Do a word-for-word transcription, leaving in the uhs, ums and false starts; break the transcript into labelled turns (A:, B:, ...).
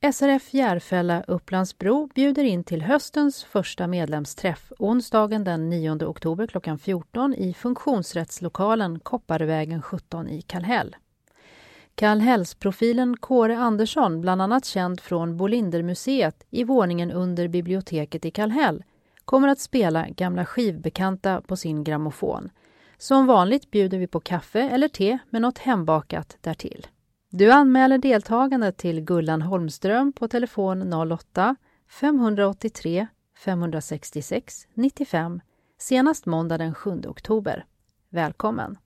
A: S R F Järfälla Upplandsbro bjuder in till höstens första medlemsträff onsdagen den nionde oktober klockan fjorton i funktionsrättslokalen Kopparvägen sjutton i Kallhäll. Kallhällsprofilen Kåre Andersson, bland annat känd från Bolindermuseet i våningen under biblioteket i Kallhäll, kommer att spela gamla skivbekanta på sin grammofon. Som vanligt bjuder vi på kaffe eller te med något hembakat därtill. Du anmäler deltagande till Gullan Holmström på telefon noll åtta fem åtta tre fem sex sex nittiofem senast måndag den sjunde oktober. Välkommen!